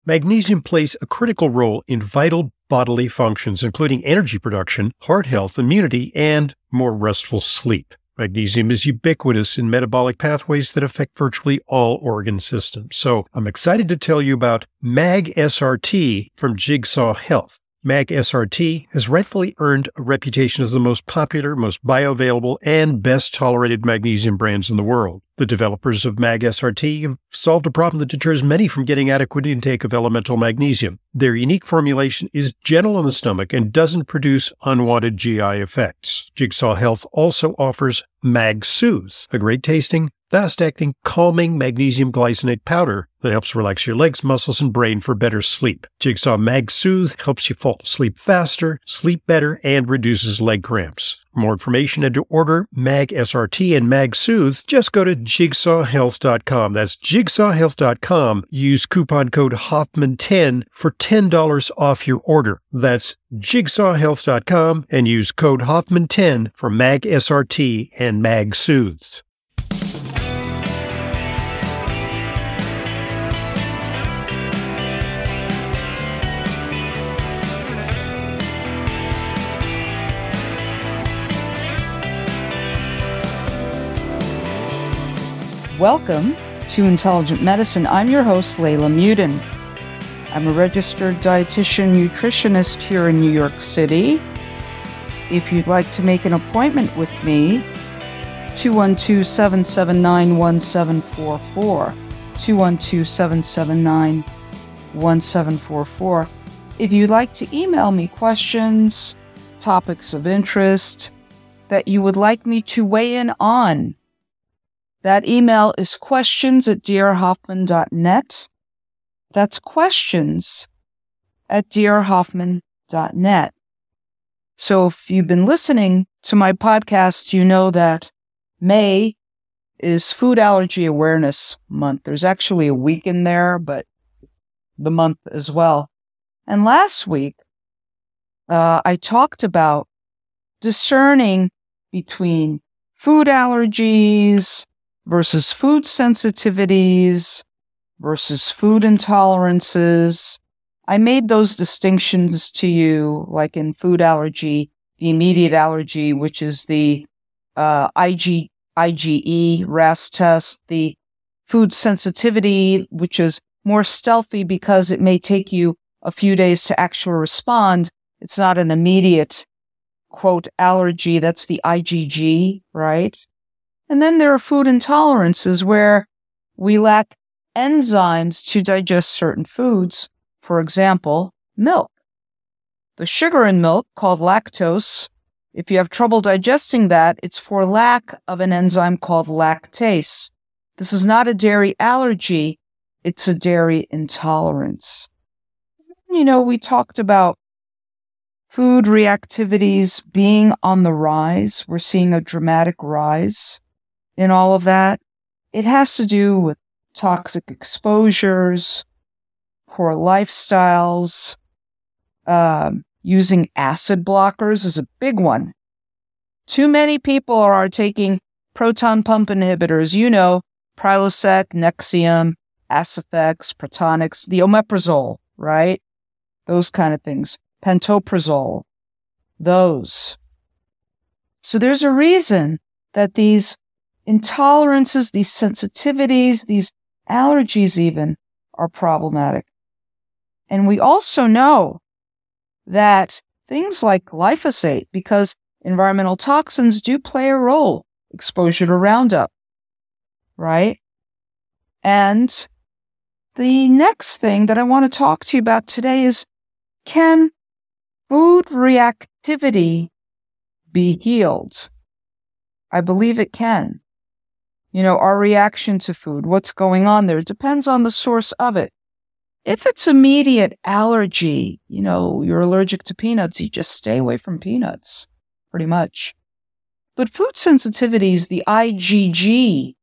Magnesium plays a critical role in vital bodily functions, including energy production, heart health, immunity, and more restful sleep. Magnesium is ubiquitous in metabolic pathways that affect virtually all organ systems. So I'm excited to tell you about MAG SRT from Jigsaw Health. MAG SRT has rightfully earned a reputation as the most popular, most bioavailable, and best tolerated magnesium brands in the world. The developers of MAG SRT have solved a problem that deters many from getting adequate intake of elemental magnesium. Their unique formulation is gentle on the stomach and doesn't produce unwanted GI effects. Jigsaw Health also offers MAG Soothe, a great tasting, fast-acting, calming magnesium glycinate powder that helps relax your legs, muscles, and brain for better sleep. Jigsaw Mag Soothe helps you fall asleep faster, sleep better, and reduces leg cramps. For more information and to order MAG SRT and MAG Soothe, just go to jigsawhealth.com. That's jigsawhealth.com. Use coupon code Hoffman10 for $10 off your order. That's jigsawhealth.com and use code Hoffman10 for MAG SRT and MAG Soothe. Welcome to Intelligent Medicine. I'm your host, Layla Muden. I'm a registered dietitian nutritionist here in New York City. If you'd like to make an appointment with me, 212-779-1744, 212-779-1744. If you'd like to email me questions, topics of interest that you would like me to weigh in on, that email is questions@drhoffman.net. That's questions@drhoffman.net. So if you've been listening to my podcast, you know that May is Food Allergy Awareness Month. There's actually a week in there, but the month as well. And last week, I talked about discerning between food allergies versus food sensitivities versus food intolerances. I made those distinctions to you, like in food allergy, the immediate allergy, which is the IgE RAS test, the food sensitivity, which is more stealthy because it may take you a few days to actually respond. It's not an immediate, quote, allergy. That's the IgG, right? And then there are food intolerances where we lack enzymes to digest certain foods. For example, milk. The sugar in milk, called lactose, if you have trouble digesting that, it's for lack of an enzyme called lactase. This is not a dairy allergy, it's a dairy intolerance. You know, we talked about food reactivities being on the rise. We're seeing a dramatic rise in all of that. It has to do with toxic exposures, poor lifestyles, using acid blockers is a big one. Too many people are taking proton pump inhibitors, you know, Prilosec, Nexium, Acifex, Protonix, the omeprazole, right? Those kind of things. Pantoprazole, those. So there's a reason that these intolerances, these sensitivities, these allergies even are problematic. And we also know that things like glyphosate, because environmental toxins do play a role, exposure to Roundup, right? And the next thing that I want to talk to you about today is, can food reactivity be healed? I believe it can. You know, our reaction to food, what's going on there, it depends on the source of it. If it's immediate allergy, you know, you're allergic to peanuts, you just stay away from peanuts, pretty much. But food sensitivities, the IgG,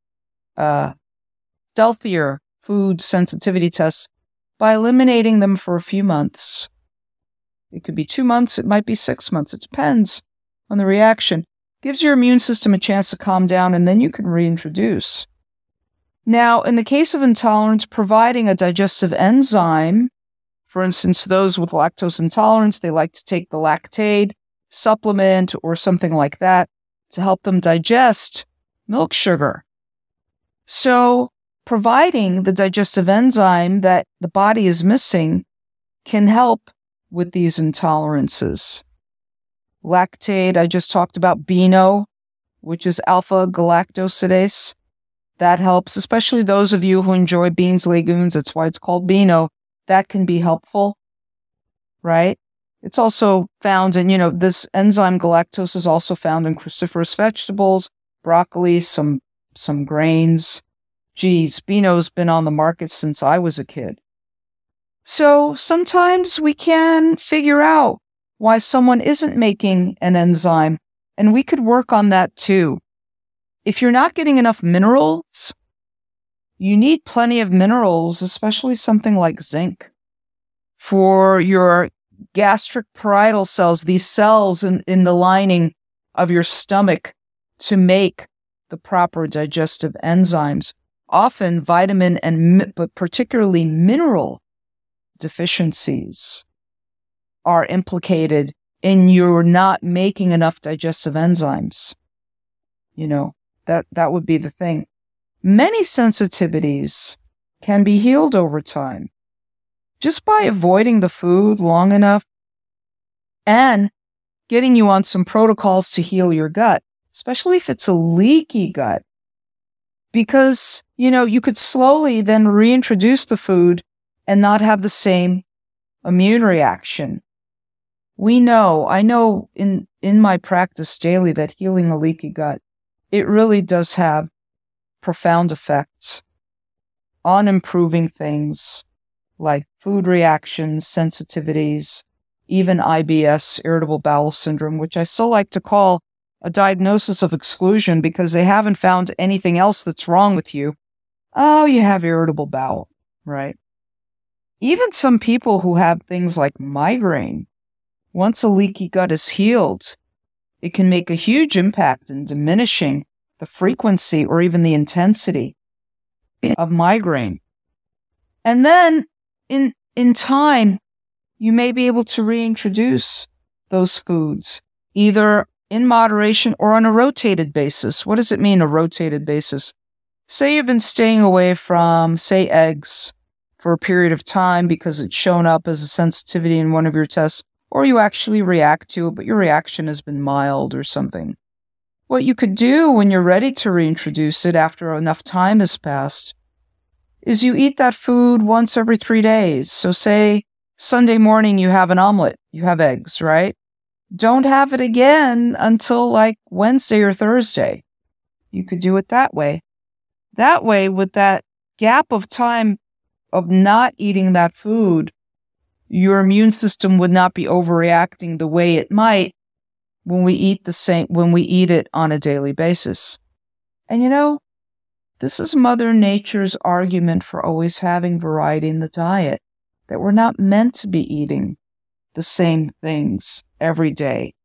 stealthier food sensitivity tests, by eliminating them for a few months. It could be 2 months, it might be 6 months, it depends on the reaction. Gives your immune system a chance to calm down, and then you can reintroduce. Now, in the case of intolerance, providing a digestive enzyme, for instance, those with lactose intolerance, they like to take the Lactaid supplement or something like that to help them digest milk sugar. So providing the digestive enzyme that the body is missing can help with these intolerances. Lactaid, I just talked about Beano, which is alpha-galactosidase. That helps, especially those of you who enjoy beans, legumes. That's why it's called Beano. That can be helpful, right? It's also found in, this enzyme galactose is also found in cruciferous vegetables, broccoli, some grains. Geez, Beano's been on the market since I was a kid. So sometimes we can figure out why someone isn't making an enzyme, and we could work on that too. If you're not getting enough minerals, you need plenty of minerals, especially something like zinc, for your gastric parietal cells, these cells in the lining of your stomach, to make the proper digestive enzymes. Often vitamin but particularly mineral deficiencies are implicated in your not making enough digestive enzymes. That would be the thing. Many sensitivities can be healed over time just by avoiding the food long enough and getting you on some protocols to heal your gut, especially if it's a leaky gut. Because, you could slowly then reintroduce the food and not have the same immune reaction. I know in my practice daily that healing a leaky gut, it really does have profound effects on improving things like food reactions, sensitivities, even IBS, irritable bowel syndrome, which I still like to call a diagnosis of exclusion because they haven't found anything else that's wrong with you. Oh, you have irritable bowel, right? Even some people who have things like migraine, once a leaky gut is healed, it can make a huge impact in diminishing the frequency or even the intensity of migraine. And then in time, you may be able to reintroduce those foods, either in moderation or on a rotated basis. What does it mean, a rotated basis? Say you've been staying away from, say, eggs for a period of time because it's shown up as a sensitivity in one of your tests, or you actually react to it, but your reaction has been mild or something. What you could do when you're ready to reintroduce it after enough time has passed is you eat that food once every 3 days. So say Sunday morning you have an omelet, you have eggs, right? Don't have it again until like Wednesday or Thursday. You could do it that way. That way, with that gap of time of not eating that food, your immune system would not be overreacting the way it might when we eat it on a daily basis. And this is Mother Nature's argument for always having variety in the diet, that we're not meant to be eating the same things every day.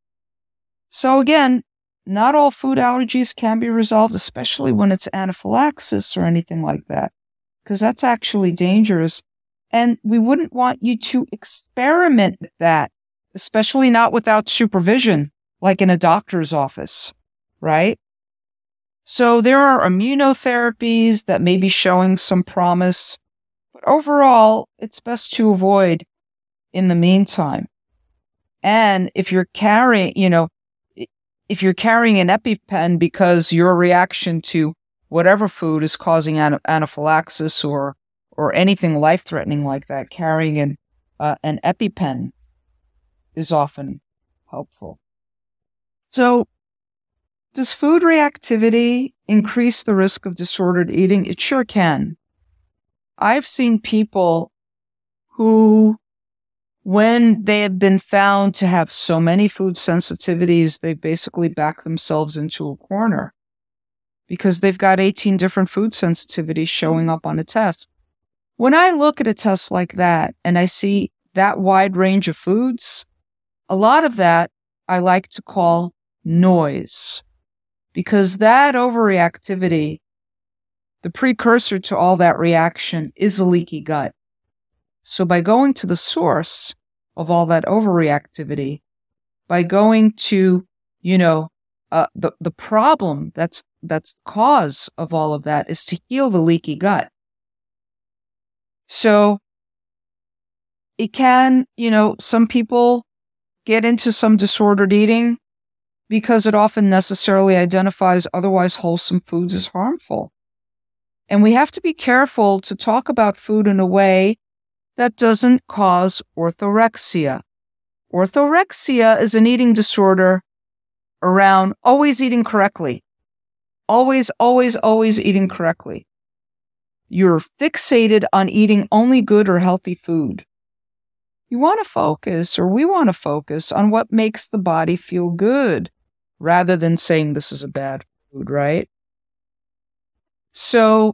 So again, not all food allergies can be resolved, especially when it's anaphylaxis or anything like that, because that's actually dangerous. And we wouldn't want you to experiment with that, especially not without supervision, like in a doctor's office, right? So there are immunotherapies that may be showing some promise, but overall, it's best to avoid in the meantime. And if you're carrying, if you're carrying an EpiPen because your reaction to whatever food is causing anaphylaxis or anything life-threatening like that, carrying an EpiPen is often helpful. So, does food reactivity increase the risk of disordered eating? It sure can. I've seen people who, when they have been found to have so many food sensitivities, they basically back themselves into a corner because they've got 18 different food sensitivities showing up on a test. When I look at a test like that and I see that wide range of foods, a lot of that I like to call noise, because that overreactivity the precursor to all that reaction is a leaky gut. So by going to the source of all that overreactivity, by going to, the problem that's the cause of all of that is to heal the leaky gut. So it can, some people get into some disordered eating because it often necessarily identifies otherwise wholesome foods as harmful. And we have to be careful to talk about food in a way that doesn't cause orthorexia. Orthorexia is an eating disorder around always eating correctly. Always, always, always eating correctly. You're fixated on eating only good or healthy food. You want to focus, or we want to focus, on what makes the body feel good, rather than saying this is a bad food, right? So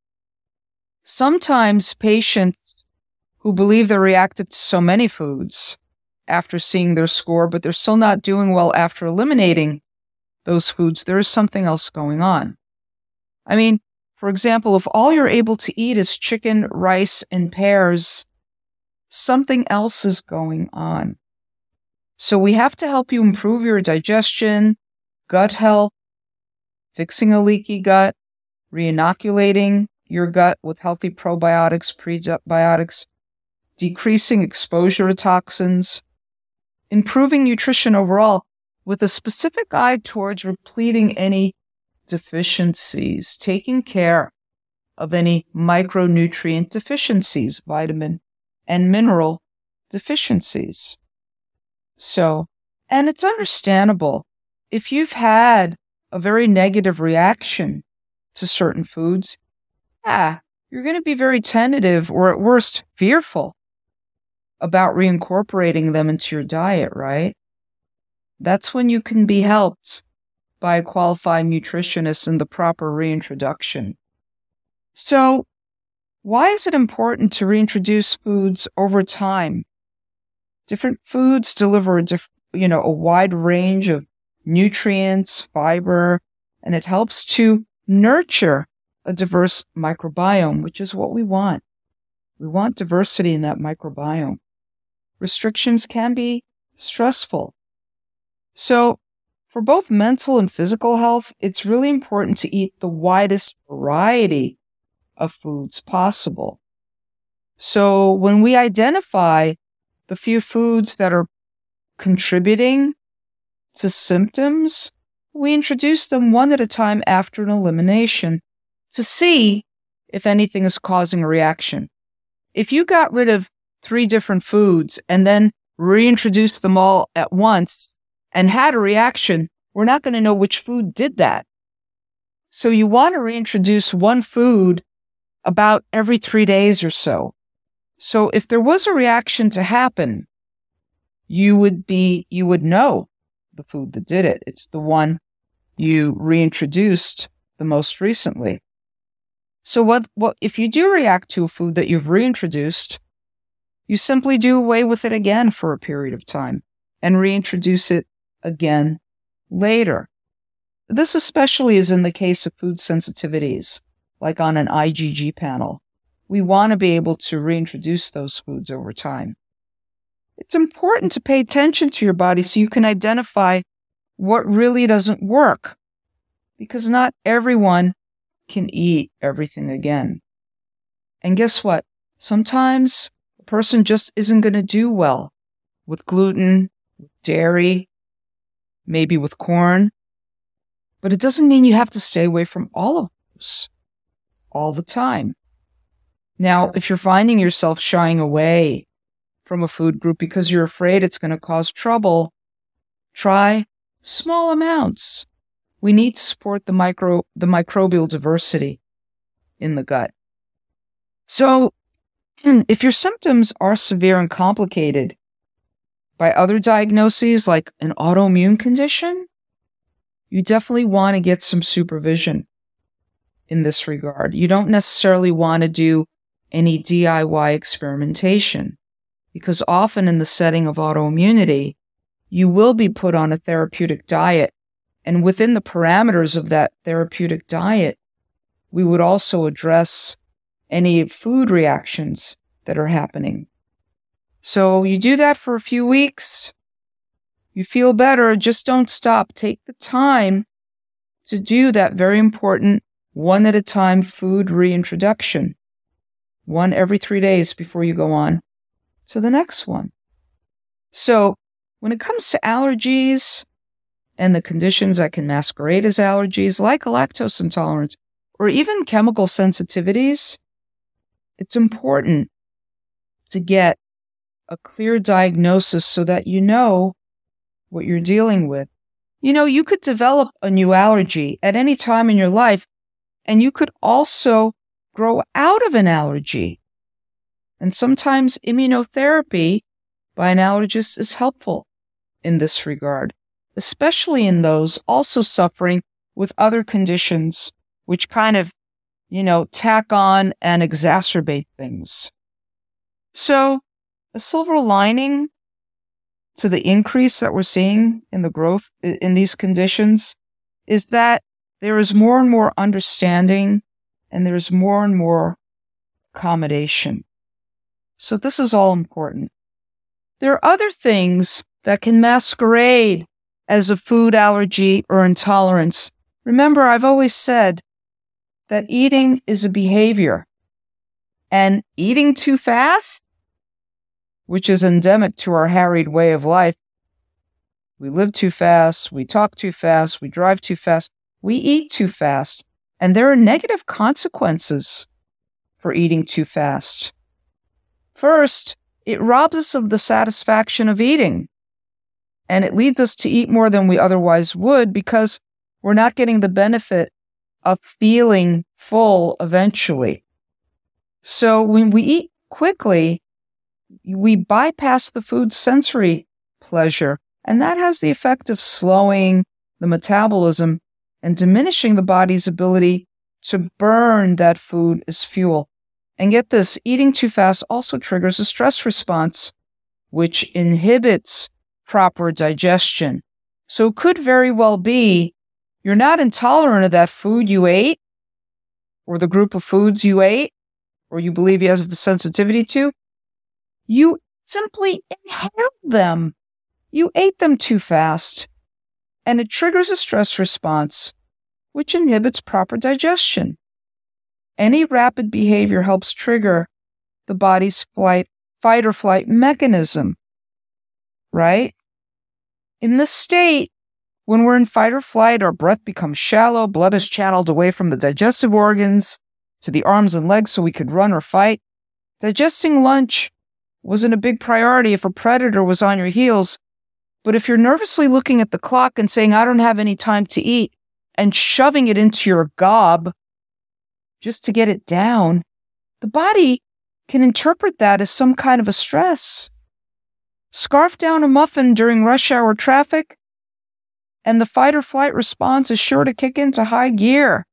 sometimes patients who believe they're reactive to so many foods after seeing their score, but they're still not doing well after eliminating those foods, there is something else going on. I mean, for example, if all you're able to eat is chicken, rice, and pears, something else is going on. So we have to help you improve your digestion, gut health, fixing a leaky gut, reinoculating your gut with healthy probiotics, prebiotics, decreasing exposure to toxins, improving nutrition overall with a specific eye towards repleting any deficiencies, taking care of any micronutrient deficiencies, vitamin and mineral deficiencies. So, and it's understandable. If you've had a very negative reaction to certain foods, you're going to be very tentative or at worst fearful about reincorporating them into your diet, right? That's when you can be helped by a qualified nutritionist in the proper reintroduction. So, why is it important to reintroduce foods over time? Different foods deliver a wide range of nutrients, fiber, and it helps to nurture a diverse microbiome, which is what we want. We want diversity in that microbiome. Restrictions can be stressful. So, for both mental and physical health, it's really important to eat the widest variety of foods possible. So, when we identify the few foods that are contributing to symptoms, we introduce them one at a time after an elimination to see if anything is causing a reaction. If you got rid of 3 different foods and then reintroduced them all at once and had a reaction, we're not going to know which food did that. So you want to reintroduce one food about every 3 days or so. So if there was a reaction to happen, you would know the food that did it. It's the one you reintroduced the most recently. So what if you do react to a food that you've reintroduced, you simply do away with it again for a period of time and reintroduce it again later. This especially is in the case of food sensitivities, like on an IgG panel. We want to be able to reintroduce those foods over time. It's important to pay attention to your body so you can identify what really doesn't work, because not everyone can eat everything again. And guess what? Sometimes a person just isn't going to do well with gluten, with dairy, maybe with corn. But it doesn't mean you have to stay away from all of those all the time. Now, if you're finding yourself shying away from a food group because you're afraid it's going to cause trouble, try small amounts. We need to support the microbial diversity in the gut. So, if your symptoms are severe and complicated by other diagnoses like an autoimmune condition, you definitely want to get some supervision in this regard. You don't necessarily want to do any DIY experimentation, because often in the setting of autoimmunity, you will be put on a therapeutic diet. And within the parameters of that therapeutic diet, we would also address any food reactions that are happening. So you do that for a few weeks. You feel better. Just don't stop. Take the time to do that very important one at a time food reintroduction. One every 3 days before you go on to the next one. So when it comes to allergies and the conditions that can masquerade as allergies, like a lactose intolerance or even chemical sensitivities, it's important to get a clear diagnosis so that you know what you're dealing with. You know, you could develop a new allergy at any time in your life, and you could also grow out of an allergy. And sometimes immunotherapy by an allergist is helpful in this regard, especially in those also suffering with other conditions, which kind of, tack on and exacerbate things. So a silver lining to the increase that we're seeing in the growth in these conditions is that there is more and more understanding and there's more and more accommodation. So this is all important. There are other things that can masquerade as a food allergy or intolerance. Remember, I've always said that eating is a behavior, and eating too fast, which is endemic to our harried way of life. We live too fast, we talk too fast, we drive too fast, we eat too fast, and there are negative consequences for eating too fast. First, it robs us of the satisfaction of eating, and it leads us to eat more than we otherwise would because we're not getting the benefit of feeling full eventually. So when we eat quickly, we bypass the food's sensory pleasure, and that has the effect of slowing the metabolism and diminishing the body's ability to burn that food as fuel. And get this, eating too fast also triggers a stress response, which inhibits proper digestion. So it could very well be you're not intolerant of that food you ate, or the group of foods you ate, or you believe you have a sensitivity to. You simply inhaled them. You ate them too fast, and it triggers a stress response, which inhibits proper digestion. Any rapid behavior helps trigger the body's fight or flight mechanism, right? In this state, when we're in fight or flight, our breath becomes shallow, blood is channeled away from the digestive organs to the arms and legs so we could run or fight. Digesting lunch wasn't a big priority if a predator was on your heels, but if you're nervously looking at the clock and saying, I don't have any time to eat, and shoving it into your gob just to get it down, the body can interpret that as some kind of a stress. Scarf down a muffin during rush hour traffic, and the fight or flight response is sure to kick into high gear,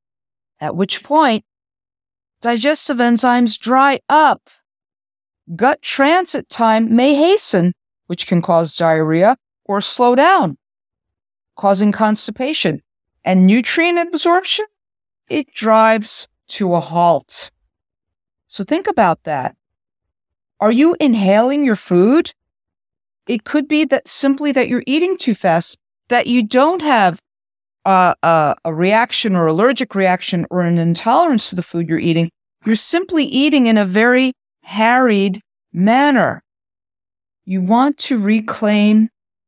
at which point digestive enzymes dry up. Gut transit time may hasten, which can cause diarrhea, or slow down, causing constipation. And nutrient absorption, it drives to a halt. So think about that. Are you inhaling your food? It could be that simply that you're eating too fast, that you don't have a reaction or allergic reaction or an intolerance to the food you're eating. You're simply eating in a very harried manner. You want to reclaim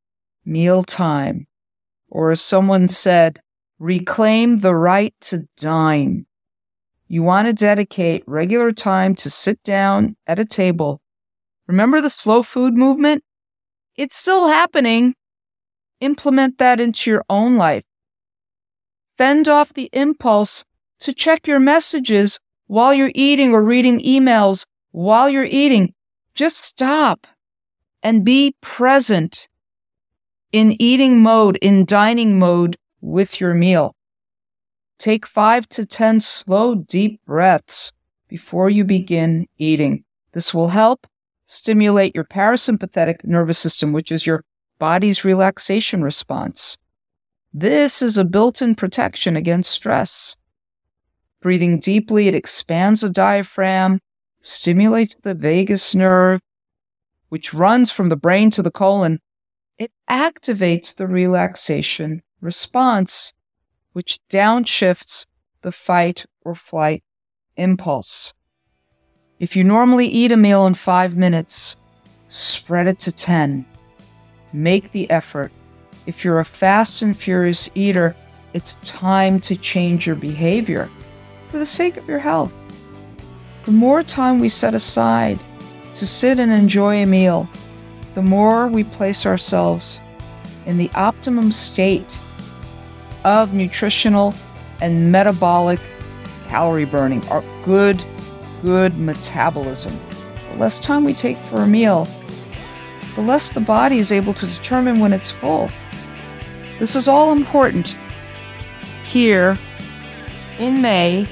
mealtime, or as someone said, reclaim the right to dine. You want to dedicate regular time to sit down at a table. Remember the slow food movement? It's still happening. Implement that into your own life. Fend off the impulse to check your messages while you're eating or reading emails while you're eating. Just stop and be present in eating mode, in dining mode with your meal. Take 5 to 10 slow, deep breaths before you begin eating. This will help stimulate your parasympathetic nervous system, which is your body's relaxation response. This is a built-in protection against stress. Breathing deeply, it expands the diaphragm, stimulates the vagus nerve, which runs from the brain to the colon. It activates the relaxation response, which downshifts the fight or flight impulse. If you normally eat a meal in 5 minutes, spread it to 10. Make the effort. If you're a fast and furious eater, it's time to change your behavior for the sake of your health. The more time we set aside to sit and enjoy a meal, the more we place ourselves in the optimum state of nutritional and metabolic calorie burning, our good metabolism. The less time we take for a meal, the less the body is able to determine when it's full. This is all important here in May,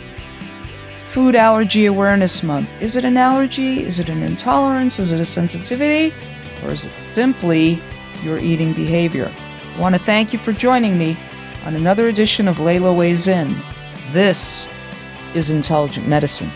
Food Allergy Awareness Month. Is it an allergy? Is it an intolerance? Is it a sensitivity? Or is it simply your eating behavior? I want to thank you for joining me on another edition of Layla Weighs In. This is Intelligent Medicine.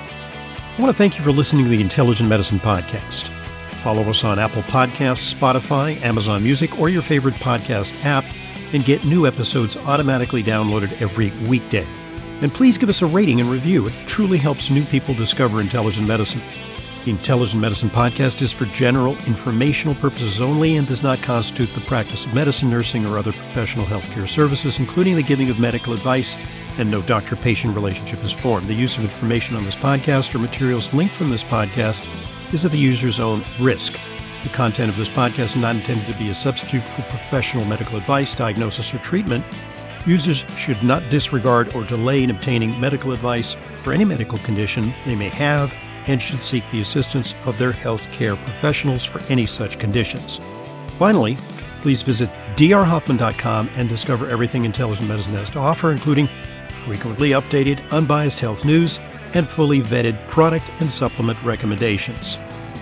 I want to thank you for listening to the Intelligent Medicine Podcast. Follow us on Apple Podcasts, Spotify, Amazon Music, or your favorite podcast app, and get new episodes automatically downloaded every weekday. And please give us a rating and review. It truly helps new people discover intelligent medicine. The Intelligent Medicine Podcast is for general informational purposes only and does not constitute the practice of medicine, nursing, or other professional healthcare services, including the giving of medical advice, and no doctor-patient relationship is formed. The use of information on this podcast or materials linked from this podcast is at the user's own risk. The content of this podcast is not intended to be a substitute for professional medical advice, diagnosis, or treatment. Users should not disregard or delay in obtaining medical advice for any medical condition they may have and should seek the assistance of their healthcare professionals for any such conditions. Finally, please visit drhoffman.com and discover everything Intelligent Medicine has to offer, including frequently updated, unbiased health news and fully vetted product and supplement recommendations.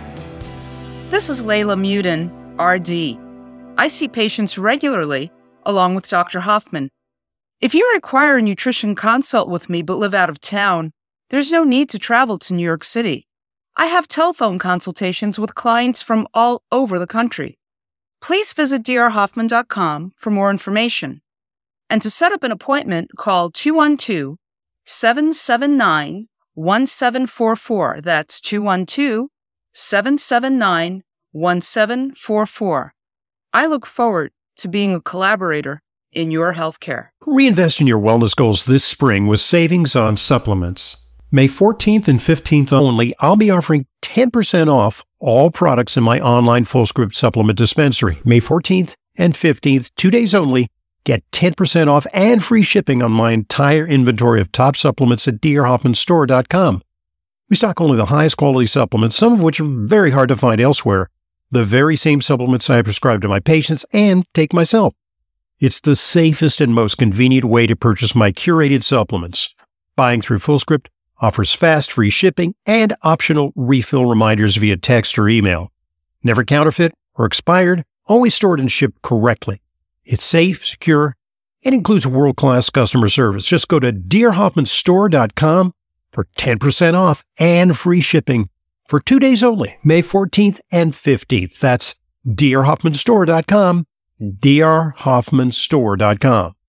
This is Layla Mudin, RD. I see patients regularly, along with Dr. Hoffman. If you require a nutrition consult with me but live out of town, there's no need to travel to New York City. I have telephone consultations with clients from all over the country. Please visit drhoffman.com for more information. And to set up an appointment, call 212-779-1744. That's 212-779-1744. I look forward to being a collaborator in your healthcare. Reinvest in your wellness goals this spring with savings on supplements. May 14th and 15th only, I'll be offering 10% off all products in my online FullScript supplement dispensary. May 14th and 15th, 2 days only. Get 10% off and free shipping on my entire inventory of top supplements at drhoffmanstore.com. We stock only the highest quality supplements, some of which are very hard to find elsewhere. The very same supplements I prescribe to my patients and take myself. It's the safest and most convenient way to purchase my curated supplements. Buying through FullScript offers fast, free shipping and optional refill reminders via text or email. Never counterfeit or expired, always stored and shipped correctly. It's safe, secure, and includes world-class customer service. Just go to drhoffmanstore.com for 10% off and free shipping for 2 days only, May 14th and 15th. That's drhoffmanstore.com, drhoffmanstore.com.